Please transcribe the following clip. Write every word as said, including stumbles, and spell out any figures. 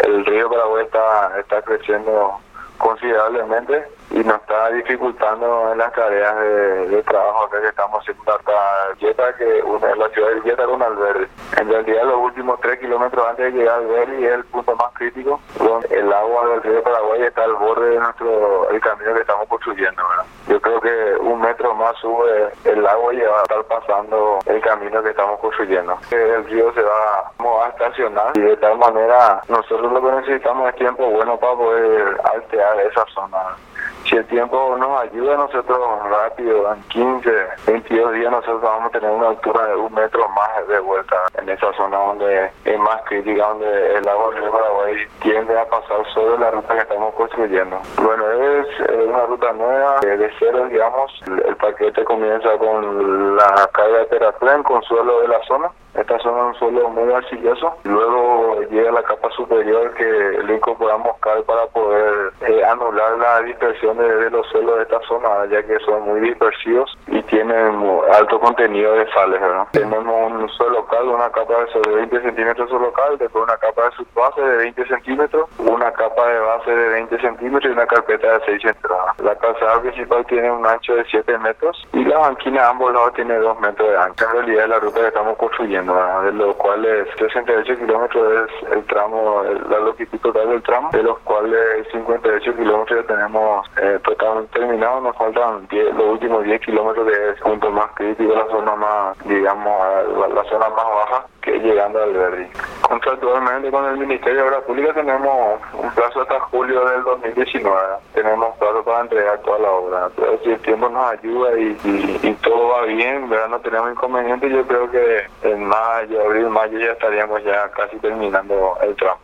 el río Paraguay está, está creciendo considerablemente y nos está dificultando en las tareas de, de trabajo acá que estamos haciendo hasta Yeta, que une la ciudad de Yeta con Alberdi. En realidad los últimos tres kilómetros antes de llegar a Alberdi es el punto más crítico, donde el agua del río Paraguay está al borde de nuestro el camino que estamos construyendo, ¿verdad? Yo creo que un metro más sube el agua y va a estar pasando el camino que estamos construyendo. El río se va, va a estacionar y de tal manera nosotros lo que necesitamos es tiempo bueno para poder altear esa zona. Si el tiempo nos ayuda, nosotros rápido, en quince, veintidós días, nosotros vamos a tener una altura de un metro más de vuelta en esa zona donde es más crítica, donde el agua del río Paraguay tiende a pasar sobre la ruta que estamos construyendo. Bueno, es eh, una ruta nueva, eh, de cero, digamos. El, el paquete comienza con la carga de terraplén con suelo de la zona. Esta zona es un suelo muy arcilloso. Luego llega la capa superior que le incorporamos cal para poder eh, anular la dispersión de, de los suelos de esta zona, ya que son muy dispersivos y tienen alto contenido de sales, ¿verdad? Tenemos un suelo cal, una capa de veinte centímetros de suelo cal, después una capa de subbase de veinte centímetros, una capa de base de veinte centímetros y una carpeta de seis centímetros. La calzada principal tiene un ancho de siete metros y la banquina a ambos lados tiene dos metros de ancho. En realidad es la ruta que estamos construyendo, de los cuales sesenta y ocho kilómetros es el tramo, la longitud total del tramo, de los cuales cincuenta y ocho kilómetros ya tenemos eh, totalmente terminados. Nos faltan diez, los últimos diez kilómetros, que es el punto más crítico, la zona más, digamos, la, la zona más baja, que es llegando al Alberdi. Contractualmente con el Ministerio de Obras Públicas tenemos un plazo hasta julio del dos mil diecinueve. Tenemos plazo para entregar toda la obra. Pero si el tiempo nos ayuda y, y, y todo va bien, ¿verdad? No tenemos inconvenientes, yo creo que en mayo, abril, mayo ya estaríamos ya casi terminando el tramo.